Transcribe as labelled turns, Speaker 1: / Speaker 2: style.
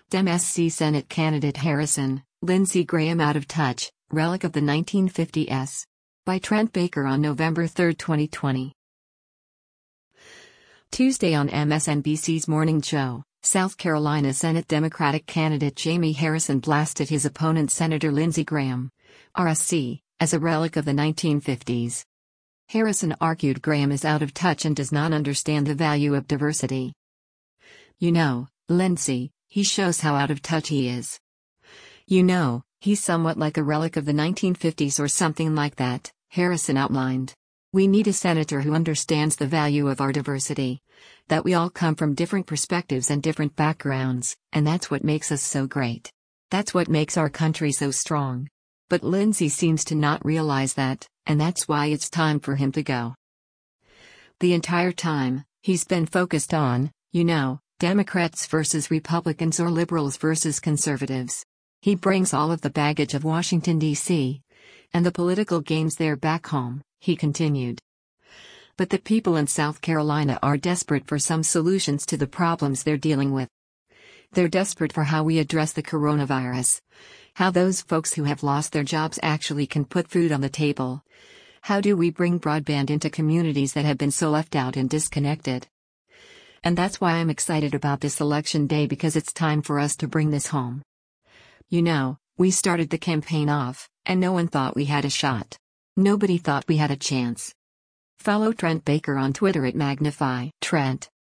Speaker 1: MSC Senate candidate Harrison, Lindsey Graham out of touch, relic of the 1950s. By Trent Baker on November 3, 2020. Tuesday on MSNBC's Morning Joe, South Carolina Senate Democratic candidate Jamie Harrison blasted his opponent Senator Lindsey Graham, RSC, as a relic of the 1950s. Harrison argued Graham is out of touch and does not understand the value of diversity. You know, Lindsey, he shows how out of touch he is. You know, he's somewhat like a relic of the 1950s or something like that, Harrison outlined. We need a senator who understands the value of our diversity. That we all come from different perspectives and different backgrounds, and that's what makes us so great. That's what makes our country so strong. But Lindsey seems to not realize that, and that's why it's time for him to go. The entire time, he's been focused on, you know, Democrats versus Republicans or liberals versus conservatives. He brings all of the baggage of Washington, D.C. and the political games there back home, he continued. But the people in South Carolina are desperate for some solutions to the problems they're dealing with. They're desperate for how we address the coronavirus. How those folks who have lost their jobs actually can put food on the table. How do we bring broadband into communities that have been so left out and disconnected? And that's why I'm excited about this election day, because it's time for us to bring this home. You know, we started the campaign off, and no one thought we had a shot. Nobody thought we had a chance. Follow Trent Baker on Twitter at Magnify Trent.